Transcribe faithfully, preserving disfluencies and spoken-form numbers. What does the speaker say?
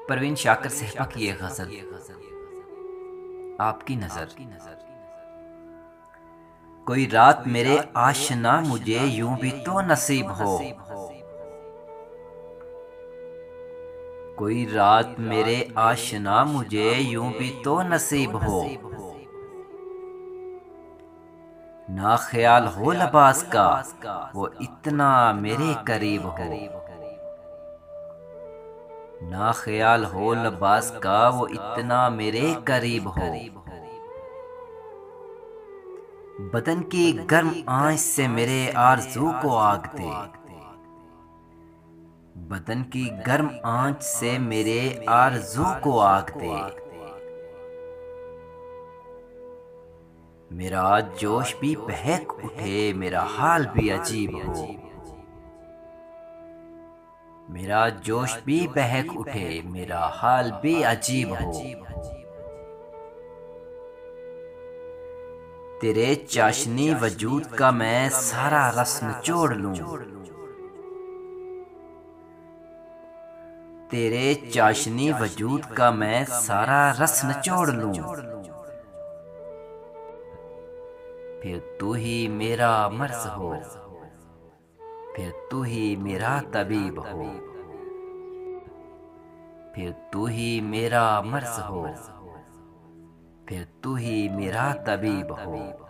परवीन शाकर सहबा की ये गजल, आपकी नजर। कोई रात मेरे आशना मुझे यूं भी तो नसीब हो, कोई रात मेरे आशना मुझे यूं भी तो नसीब हो। ना ख्याल हो लिबास का वो इतना मेरे करीब हो, ना ख्याल हो लिबास का वो इतना मेरे करीब हो। बदन की गर्म आंच से मेरे आरज़ू को आग दे, बदन की गर्म आंच से मेरे आरज़ू को आग दे। मेरा जोश भी बहक उठे, मेरा हाल भी अजीब हो, मेरा जोश भी बहक उठे, मेरा हाल भी अजीब हो। तेरे चाशनी वजूद का मैं सारा रस निचोड़ लूं, तेरे चाशनी वजूद का मैं सारा रस निचोड़ लूं। फिर तू ही मेरा मर्ज हो, फिर तू ही मेरा तबीब हो, फिर तू ही मेरा मर्ज हो, फिर तू ही मेरा तबीब हो।